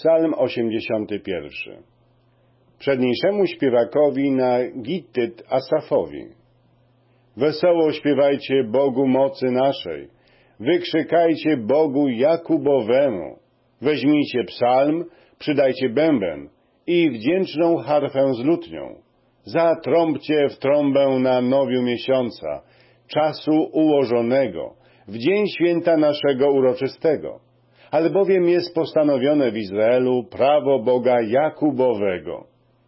Psalm 81. Przedniejszemu śpiewakowi na gittyt Asafowi. Wesoło śpiewajcie Bogu mocy naszej, wykrzykajcie Bogu Jakubowemu. Weźmijcie psalm, przydajcie bęben i wdzięczną harfę z lutnią. Zatrąbcie w trąbę na nowiu miesiąca, czasu ułożonego, w dzień święta naszego uroczystego. Albowiem jest postanowione w Izraelu prawo Boga Jakubowego.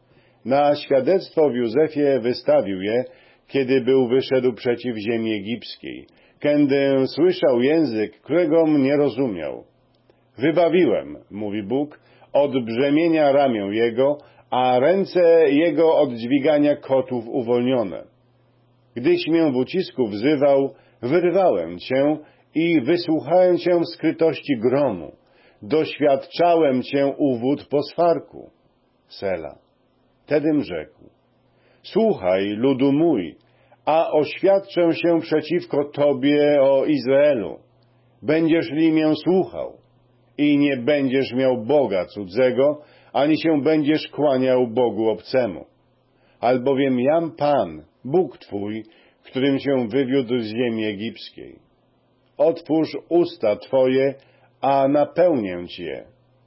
Na świadectwo w Józefie wystawił je, kiedy był wyszedł przeciw ziemi egipskiej, kędy słyszał język, którego nie rozumiał. Wybawiłem, mówi Bóg, od brzemienia ramię jego, a ręce jego od dźwigania kotów uwolnione. Gdyś mię w ucisku wzywał, wyrwałem cię i wysłuchałem cię w skrytości gromu. Doświadczałem cię u wód poswarku. Sela. Tedym rzekł: słuchaj, ludu mój, a oświadczę się przeciwko Tobie, o Izraelu. Będziesz li mię słuchał i nie będziesz miał Boga cudzego, ani się będziesz kłaniał Bogu obcemu. Albowiem jam Pan, Bóg Twój, którym się wywiódł z ziemi egipskiej. Otwórz usta Twoje, a napełnię Cię.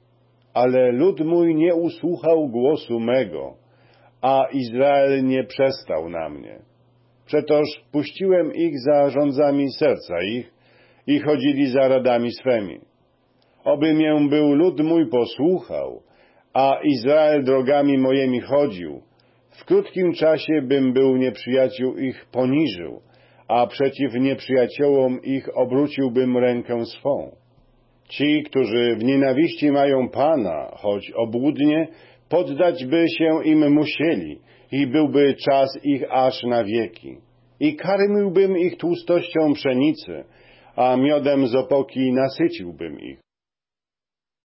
Ale lud mój nie usłuchał głosu mego, a Izrael nie przestał na mnie. Przetoż puściłem ich za rządzami serca ich i chodzili za radami swemi. Oby mię był lud mój posłuchał, a Izrael drogami mojemi chodził, w krótkim czasie bym był nieprzyjaciół ich poniżył, a przeciw nieprzyjaciołom ich obróciłbym rękę swą. Ci, którzy w nienawiści mają Pana, choć obłudnie, poddać by się im musieli i byłby czas ich aż na wieki. I karmiłbym ich tłustością pszenicy, a miodem z opoki nasyciłbym ich.